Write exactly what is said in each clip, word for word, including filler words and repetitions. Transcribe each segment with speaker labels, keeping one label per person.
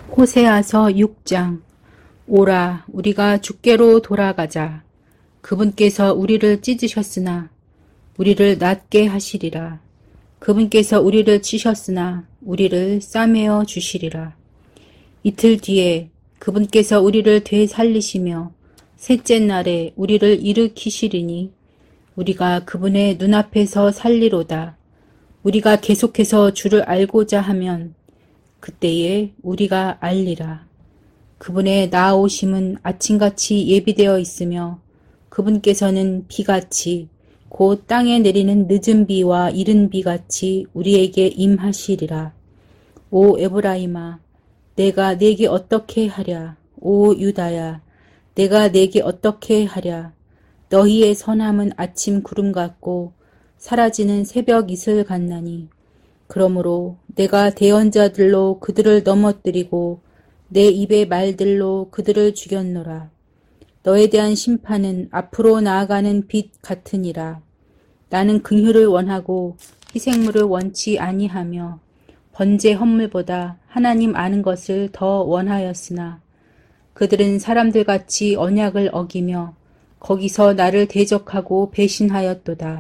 Speaker 1: 호세아서 육 장. 오라, 우리가 주께로 돌아가자. 그분께서 우리를 찢으셨으나 우리를 낫게 하시리라. 그분께서 우리를 치셨으나 우리를 싸매어 주시리라. 이틀 뒤에 그분께서 우리를 되살리시며 셋째 날에 우리를 일으키시리니 우리가 그분의 눈앞에서 살리로다. 우리가 계속해서 주를 알고자 하면 그때에 우리가 알리라. 그분의 나아오심은 아침같이 예비되어 있으며 그분께서는 비같이 곧 땅에 내리는 늦은 비와 이른 비같이 우리에게 임하시리라. 오 에브라임아, 내가 네게 어떻게 하랴. 오 유다야, 내가 네게 어떻게 하랴. 너희의 선함은 아침 구름 같고 사라지는 새벽 이슬 같나니 그러므로 내가 대언자들로 그들을 넘어뜨리고 내 입의 말들로 그들을 죽였노라. 너에 대한 심판은 앞으로 나아가는 빛 같으니라. 나는 긍휼을 원하고 희생물을 원치 아니하며 번제 헌물보다 하나님 아는 것을 더 원하였으나 그들은 사람들같이 언약을 어기며 거기서 나를 대적하고 배신하였도다.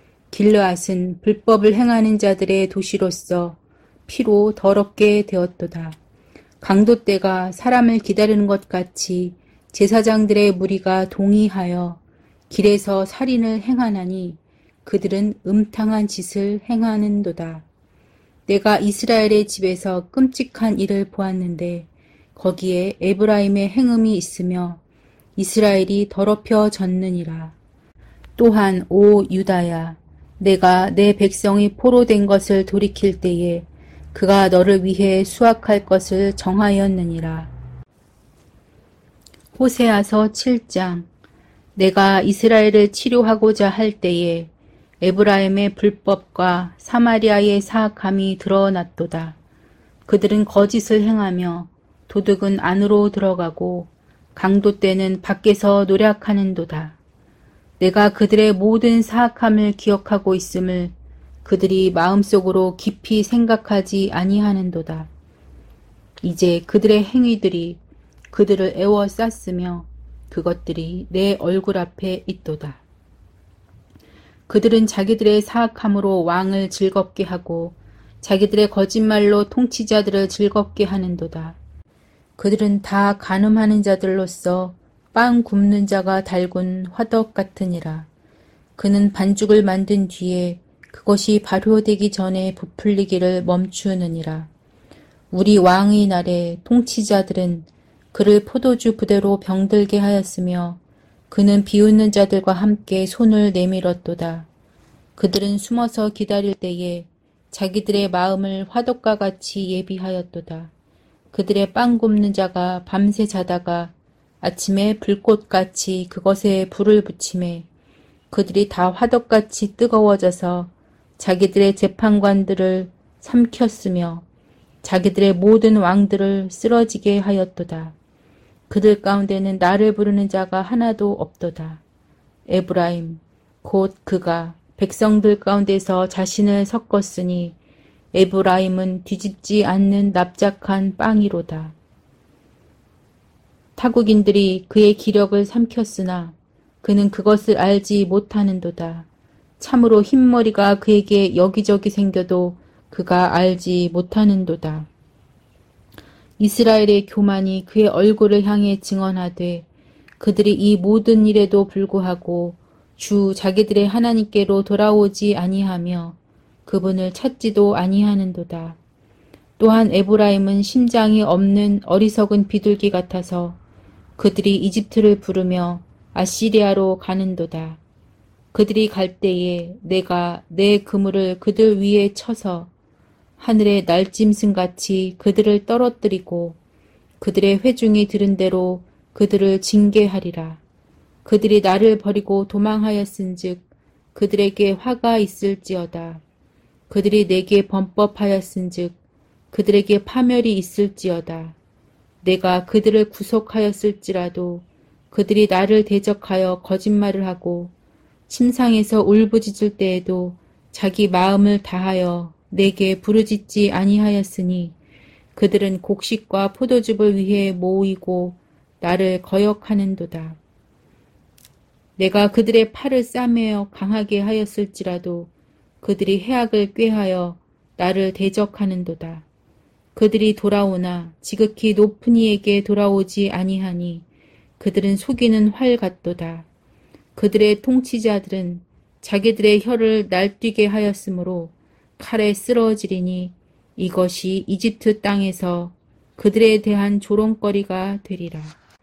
Speaker 1: 길르앗은 불법을 행하는 자들의 도시로서 피로 더럽게 되었도다. 강도떼가 사람을 기다리는 것 같이 제사장들의 무리가 동의하여 길에서 살인을 행하나니 그들은 음탕한 짓을 행하는도다. 내가 이스라엘의 집에서 끔찍한 일을 보았는데 거기에 에브라임의 행음이 있으며 이스라엘이 더럽혀졌느니라. 또한 오 유다야, 내가 내 백성이 포로된 것을 돌이킬 때에 그가 너를 위해 수확할 것을 정하였느니라. 호세아서 칠 장. 내가 이스라엘을 치료하고자 할 때에 에브라임의 불법과 사마리아의 사악함이 드러났도다. 그들은 거짓을 행하며 도둑은 안으로 들어가고 강도떼는 밖에서 노략하는도다. 내가 그들의 모든 사악함을 기억하고 있음을 그들이 마음속으로 깊이 생각하지 아니하는도다. 이제 그들의 행위들이 그들을 애워쌌으며 그것들이 내 얼굴 앞에 있도다. 그들은 자기들의 사악함으로 왕을 즐겁게 하고 자기들의 거짓말로 통치자들을 즐겁게 하는도다. 그들은 다 간음하는 자들로서 빵 굽는 자가 달군 화덕 같으니라. 그는 반죽을 만든 뒤에 그것이 발효되기 전에 부풀리기를 멈추느니라. 우리 왕의 날에 통치자들은 그를 포도주 부대로 병들게 하였으며 그는 비웃는 자들과 함께 손을 내밀었도다. 그들은 숨어서 기다릴 때에 자기들의 마음을 화덕과 같이 예비하였도다. 그들의 빵 굽는 자가 밤새 자다가 아침에 불꽃같이 그것에 불을 붙이매 그들이 다 화덕같이 뜨거워져서 자기들의 재판관들을 삼켰으며 자기들의 모든 왕들을 쓰러지게 하였도다. 그들 가운데는 나를 부르는 자가 하나도 없도다. 에브라임, 곧 그가 백성들 가운데서 자신을 섞었으니 에브라임은 뒤집지 않는 납작한 빵이로다. 타국인들이 그의 기력을 삼켰으나 그는 그것을 알지 못하는도다. 참으로 흰머리가 그에게 여기저기 생겨도 그가 알지 못하는도다. 이스라엘의 교만이 그의 얼굴을 향해 증언하되 그들이 이 모든 일에도 불구하고 주 자기들의 하나님께로 돌아오지 아니하며 그분을 찾지도 아니하는도다. 또한 에브라임은 심장이 없는 어리석은 비둘기 같아서 그들이 이집트를 부르며 아시리아로 가는도다. 그들이 갈 때에 내가 내 그물을 그들 위에 쳐서 하늘의 날짐승같이 그들을 떨어뜨리고 그들의 회중이 들은 대로 그들을 징계하리라. 그들이 나를 버리고 도망하였은즉 그들에게 화가 있을지어다. 그들이 내게 범법하였은즉 그들에게 파멸이 있을지어다. 내가 그들을 구속하였을지라도 그들이 나를 대적하여 거짓말을 하고 침상에서 울부짖을 때에도 자기 마음을 다하여 내게 부르짖지 아니하였으니 그들은 곡식과 포도즙을 위해 모이고 나를 거역하는도다. 내가 그들의 팔을 싸매어 강하게 하였을지라도 그들이 해악을 꾀하여 나를 대적하는도다. 그들이 돌아오나 지극히 높은 이에게 돌아오지 아니하니 그들은 속이는 활 같도다. 그들의 통치자들은 자기들의 혀를 날뛰게 하였으므로 칼에 쓰러지리니 이것이 이집트 땅에서 그들에 대한 조롱거리가 되리라.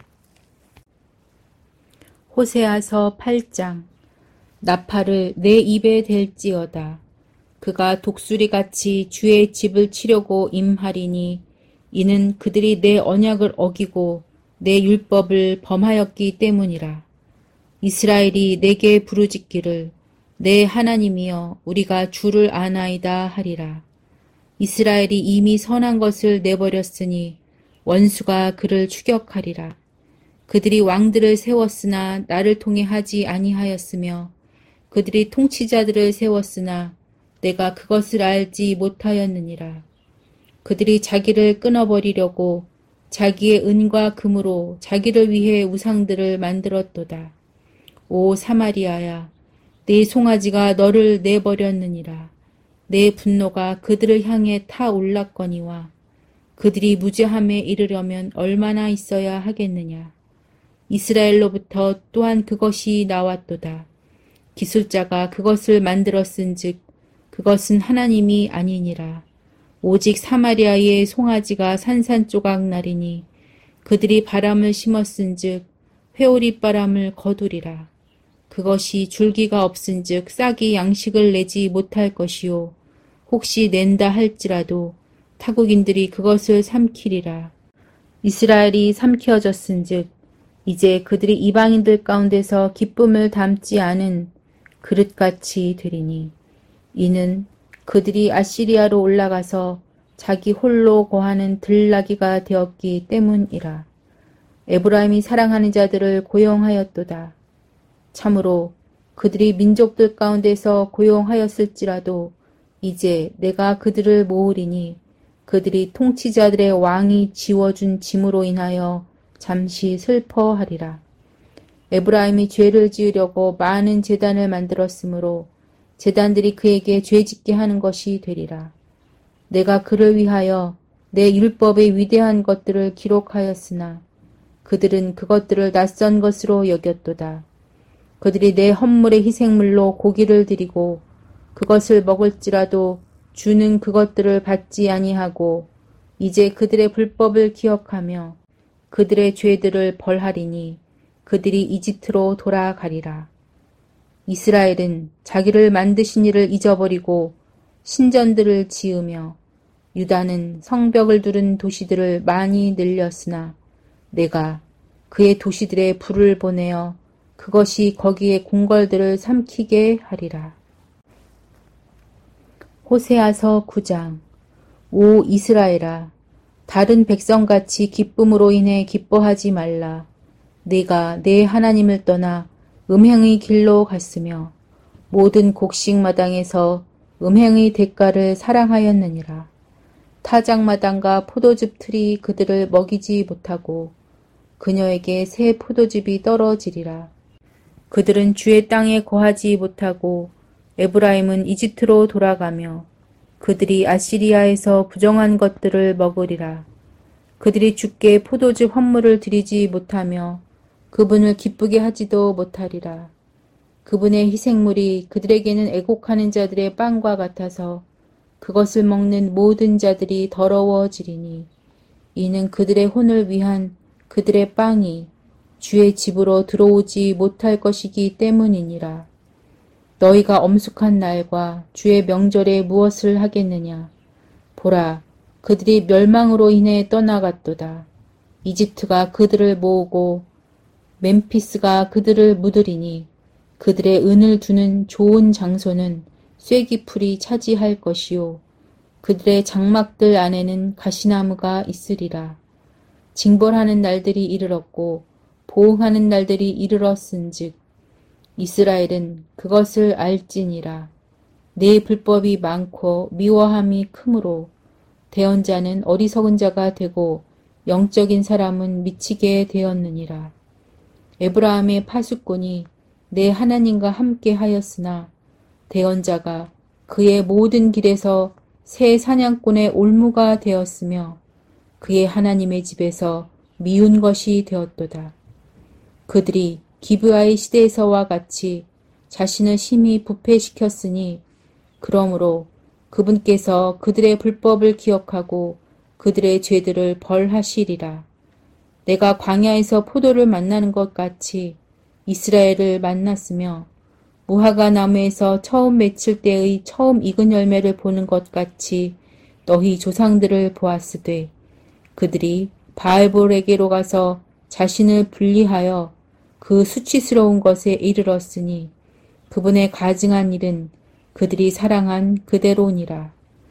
Speaker 1: 호세아서 팔 장. 나팔을 내 입에 댈지어다. 그가 독수리같이 주의 집을 치려고 임하리니 이는 그들이 내 언약을 어기고 내 율법을 범하였기 때문이라. 이스라엘이 내게 부르짖기를 내 하나님이여 우리가 주를 아나이다 하리라. 이스라엘이 이미 선한 것을 내버렸으니 원수가 그를 추격하리라. 그들이 왕들을 세웠으나 나를 통해 하지 아니하였으며 그들이 통치자들을 세웠으나 내가 그것을 알지 못하였느니라. 그들이 자기를 끊어버리려고 자기의 은과 금으로 자기를 위해 우상들을 만들었도다. 오 사마리아야, 내 송아지가 너를 내버렸느니라. 내 분노가 그들을 향해 타올랐거니와 그들이 무죄함에 이르려면 얼마나 있어야 하겠느냐. 이스라엘로부터 또한 그것이 나왔도다. 기술자가 그것을 만들었은즉 그것은 하나님이 아니니라. 오직 사마리아의 송아지가 산산조각 나리니 그들이 바람을 심었은즉 회오리 바람을 거두리라. 그것이 줄기가 없은즉 싹이 양식을 내지 못할 것이요 혹시 낸다 할지라도 타국인들이 그것을 삼키리라. 이스라엘이 삼켜졌은즉 이제 그들이 이방인들 가운데서 기쁨을 담지 않은 그릇같이 되리니 이는 그들이 아시리아로 올라가서 자기 홀로 거하는 들나귀가 되었기 때문이라. 에브라임이 사랑하는 자들을 고용하였도다. 참으로 그들이 민족들 가운데서 고용하였을지라도 이제 내가 그들을 모으리니 그들이 통치자들의 왕이 지워준 짐으로 인하여 잠시 슬퍼하리라. 에브라임이 죄를 지으려고 많은 제단을 만들었으므로 제단들이 그에게 죄짓게 하는 것이 되리라. 내가 그를 위하여 내 율법의 위대한 것들을 기록하였으나 그들은 그것들을 낯선 것으로 여겼도다. 그들이 내 헌물의 희생물로 고기를 드리고 그것을 먹을지라도 주는 그것들을 받지 아니하고 이제 그들의 불법을 기억하며 그들의 죄들을 벌하리니 그들이 이집트로 돌아가리라. 이스라엘은 자기를 만드신 이를 잊어버리고 신전들을 지으며 유다는 성벽을 두른 도시들을 많이 늘렸으나 내가 그의 도시들에 불을 보내어 그것이 거기에 궁궐들을 삼키게 하리라. 호세아서 구 장. 오 이스라엘아, 다른 백성같이 기쁨으로 인해 기뻐하지 말라. 네가 내 하나님을 떠나 음행의 길로 갔으며 모든 곡식마당에서 음행의 대가를 사랑하였느니라. 타작마당과 포도즙 틀이 그들을 먹이지 못하고 그녀에게 새 포도즙이 떨어지리라. 그들은 주의 땅에 거하지 못하고 에브라임은 이집트로 돌아가며 그들이 아시리아에서 부정한 것들을 먹으리라. 그들이 주께 포도즙 헌물을 드리지 못하며 그분을 기쁘게 하지도 못하리라. 그분의 희생물이 그들에게는 애곡하는 자들의 빵과 같아서 그것을 먹는 모든 자들이 더러워지리니 이는 그들의 혼을 위한 그들의 빵이 주의 집으로 들어오지 못할 것이기 때문이니라. 너희가 엄숙한 날과 주의 명절에 무엇을 하겠느냐. 보라, 그들이 멸망으로 인해 떠나갔도다. 이집트가 그들을 모으고 멤피스가 그들을 묻으리니 그들의 은을 두는 좋은 장소는 쇠기풀이 차지할 것이요 그들의 장막들 안에는 가시나무가 있으리라. 징벌하는 날들이 이르렀고 보응하는 날들이 이르렀은즉 이스라엘은 그것을 알지니라. 내 불법이 많고 미워함이 크므로 대언자는 어리석은 자가 되고 영적인 사람은 미치게 되었느니라. 에브라함의 파수꾼이 내 하나님과 함께 하였으나 대언자가 그의 모든 길에서 새 사냥꾼의 올무가 되었으며 그의 하나님의 집에서 미운 것이 되었도다. 그들이 기브아의 시대에서와 같이 자신을 심히 부패시켰으니 그러므로 그분께서 그들의 불법을 기억하고 그들의 죄들을 벌하시리라. 내가 광야에서 포도를 만나는 것 같이 이스라엘을 만났으며 무화과 나무에서 처음 맺힐 때의 처음 익은 열매를 보는 것 같이 너희 조상들을 보았으되 그들이 바알볼에게로 가서 자신을 분리하여 그 수치스러운 것에 이르렀으니 그분의 가증한 일은 그들이 사랑한 그대로니라.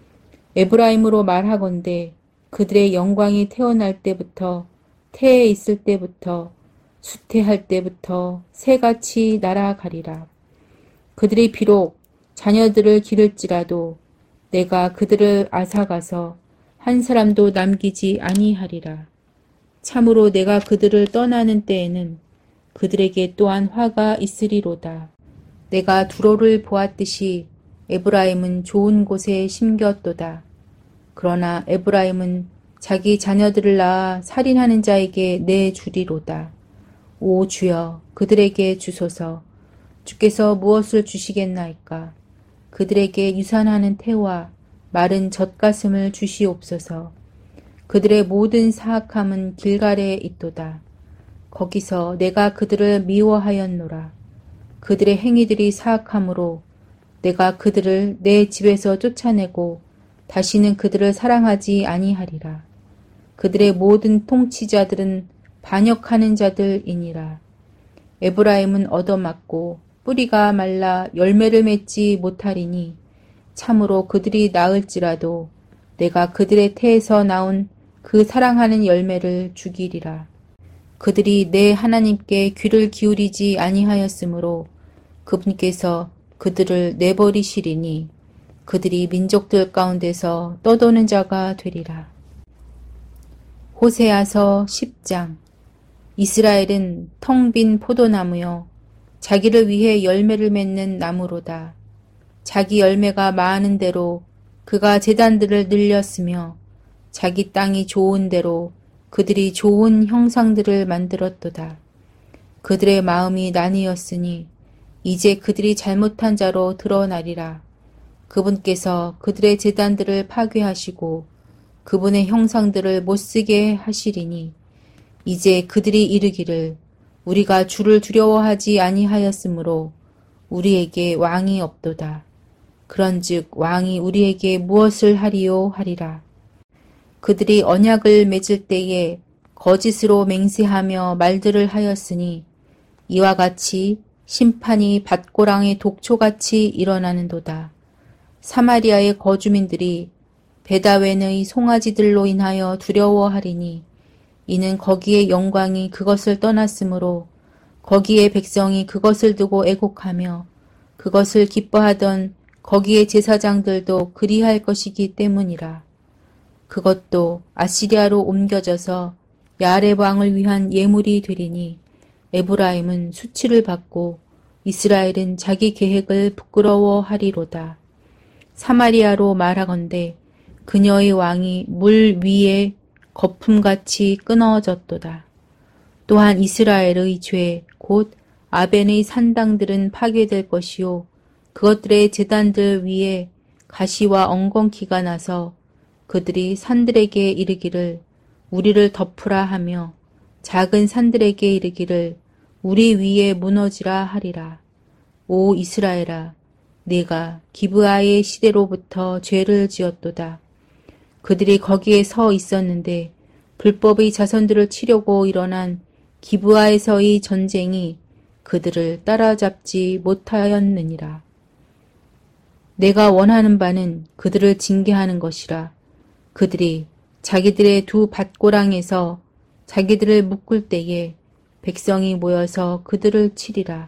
Speaker 1: 에브라임으로 말하건대 그들의 영광이 태어날 때부터 태에 있을 때부터 수태할 때부터 새같이 날아가리라. 그들이 비록 자녀들을 기를지라도 내가 그들을 앗아가서 한 사람도 남기지 아니하리라. 참으로 내가 그들을 떠나는 때에는 그들에게 또한 화가 있으리로다. 내가 두로를 보았듯이 에브라임은 좋은 곳에 심겼도다. 그러나 에브라임은 자기 자녀들을 낳아 살인하는 자에게 내주리로다. 오 주여, 그들에게 주소서. 주께서 무엇을 주시겠나이까? 그들에게 유산하는 태와 마른 젖가슴을 주시옵소서. 그들의 모든 사악함은 길갈에 있도다. 거기서 내가 그들을 미워하였노라. 그들의 행위들이 사악함으로 내가 그들을 내 집에서 쫓아내고 다시는 그들을 사랑하지 아니하리라. 그들의 모든 통치자들은 반역하는 자들이니라. 에브라임은 얻어맞고 뿌리가 말라 열매를 맺지 못하리니 참으로 그들이 나을지라도 내가 그들의 태에서 나온 그 사랑하는 열매를 죽이리라. 그들이 내 하나님께 귀를 기울이지 아니하였으므로 그분께서 그들을 내버리시리니 그들이 민족들 가운데서 떠도는 자가 되리라. 호세아서 십 장. 이스라엘은 텅 빈 포도나무요 자기를 위해 열매를 맺는 나무로다. 자기 열매가 많은 대로 그가 제단들을 늘렸으며 자기 땅이 좋은 대로 그들이 좋은 형상들을 만들었도다. 그들의 마음이 나뉘었으니 이제 그들이 잘못한 자로 드러나리라. 그분께서 그들의 제단들을 파괴하시고 그분의 형상들을 못쓰게 하시리니 이제 그들이 이르기를 우리가 주를 두려워하지 아니하였으므로 우리에게 왕이 없도다. 그런즉 왕이 우리에게 무엇을 하리요 하리라. 그들이 언약을 맺을 때에 거짓으로 맹세하며 말들을 하였으니 이와 같이 심판이 밭고랑의 독초같이 일어나는도다. 사마리아의 거주민들이 베다웬의 송아지들로 인하여 두려워하리니 이는 거기에 영광이 그것을 떠났으므로 거기에 백성이 그것을 두고 애곡하며 그것을 기뻐하던 거기에 제사장들도 그리할 것이기 때문이라. 그것도 아시리아로 옮겨져서 야렙 왕을 위한 예물이 되리니 에브라임은 수치를 받고 이스라엘은 자기 계획을 부끄러워하리로다. 사마리아로 말하건대 그녀의 왕이 물 위에 거품같이 끊어졌도다. 또한 이스라엘의 죄 곧 아벤의 산당들은 파괴될 것이요 그것들의 제단들 위에 가시와 엉겅퀴가 나서 그들이 산들에게 이르기를 우리를 덮으라 하며 작은 산들에게 이르기를 우리 위에 무너지라 하리라. 오 이스라엘아, 네가 기브아의 시대로부터 죄를 지었도다. 그들이 거기에 서 있었는데 불법의 자손들을 치려고 일어난 기브아에서의 전쟁이 그들을 따라잡지 못하였느니라. 내가 원하는 바는 그들을 징계하는 것이라. 그들이 자기들의 두 밭고랑에서 자기들을 묶을 때에 백성이 모여서 그들을 치리라.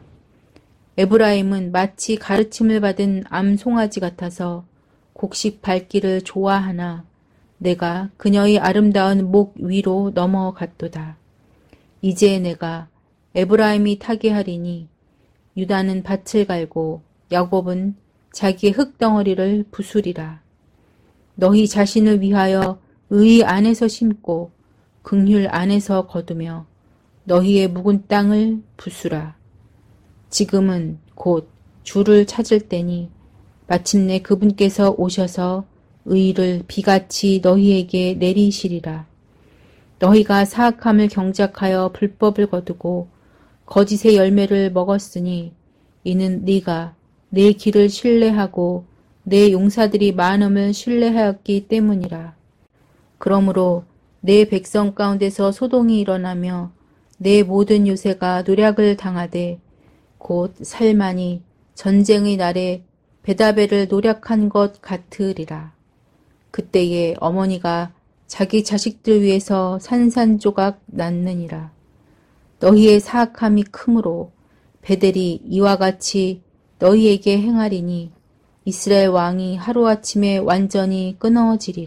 Speaker 1: 에브라임은 마치 가르침을 받은 암송아지 같아서 곡식 밟기를 좋아하나 내가 그녀의 아름다운 목 위로 넘어갔도다. 이제 내가 에브라임이 타게 하리니 유다는 밭을 갈고 야곱은 자기의 흙덩어리를 부수리라. 너희 자신을 위하여 의 안에서 심고 긍휼 안에서 거두며 너희의 묵은 땅을 부수라. 지금은 곧 주를 찾을 때니 마침내 그분께서 오셔서 의를 비같이 너희에게 내리시리라. 너희가 사악함을 경작하여 불법을 거두고 거짓의 열매를 먹었으니 이는 네가 내 길을 신뢰하고 내 용사들이 많음을 신뢰하였기 때문이라. 그러므로 내 백성 가운데서 소동이 일어나며 내 모든 요새가 노략을 당하되 곧 살만이 전쟁의 날에 베다벨을 노략한 것 같으리라. 그때에 어머니가 자기 자식들 위해서 산산조각 낳느니라. 너희의 사악함이 크므로 베델이 이와 같이 너희에게 행하리니 이스라엘 왕이 하루아침에 완전히 끊어지리라.